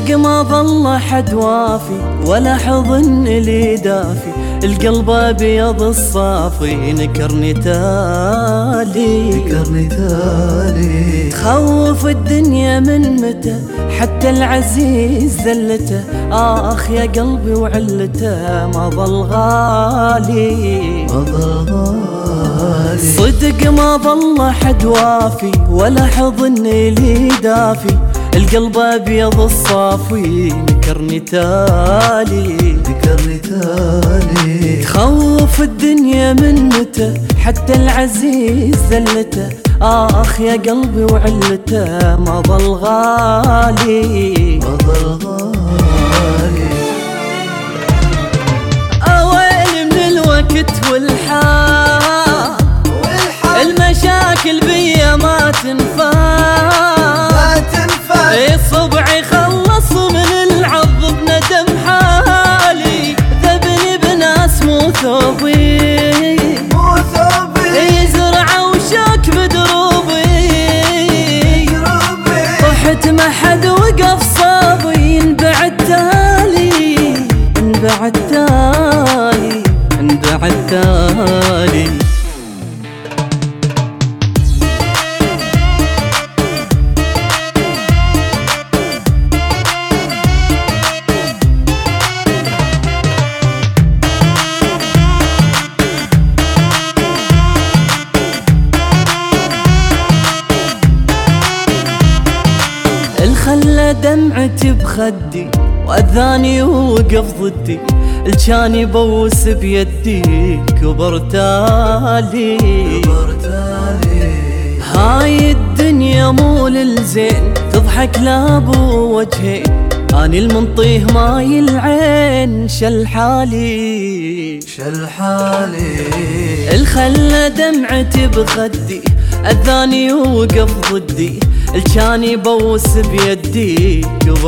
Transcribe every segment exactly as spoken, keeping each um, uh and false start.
صدق ما ظل حد وافي ولا حضن لي دافي، القلب ابيض الصافي نكرني تالي نكرني تالي. تخوف الدنيا من متى حتى العزيز ذلته، آخ يا قلبي وعلته ما ظل غالي ما ظل غالي. صدق ما ظل حد وافي ولا حضن لي دافي، القلب ابيض الصافي نكرني تالي نكرني تالي. تخوف الدنيا من متى حتى العزيز ذلته، آخ يا قلبي وعلته ما ظل غالي ما ظل غالي. أويل من الوقت والحال المشاكل بيا ما تنفع ما تنفع. اي صبعي خلص من العض بندم حالي، ذبني بناس مو ثوبي مو ثوبي. يزرع وشاك بدروبي طحت ما حد وقف صابي، انبعد تالي انبعد تالي انبعد تالي. خلى دمعتي بخدي وأذاني ووقف ضدي، الجان يبوس بيدي كبرتالي كبرتالي. هاي الدنيا مو للزين تضحك لابو وجهين، اني المنطيه ماي العين شل حالي شل حالي. الخلى دمعتي بخدي أذاني ووقف ضدي، الجان يبوس بيدي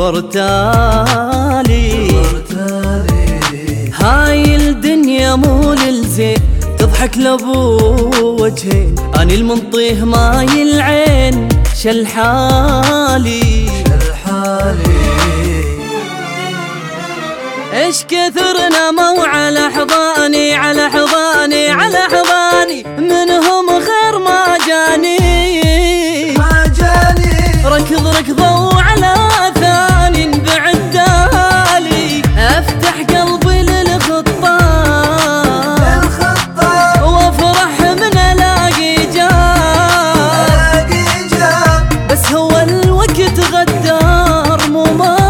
كبرتالي كبرتالي. هاي الدنيا مو للزين تضحك لابو وجهين، اني المنطيه ماي العين شل حالي شل حالي. ايش كثر نموا على حضاني على حضاني على حضاني، منهم خير ما جاني ما جاني. ركض ركضوا على ثاني انبعد تالي، افتح قلبي للخطاب للخطاب وافرح من الاقي جاب، الاقي جاب. بس هو الوقت غدار مو ما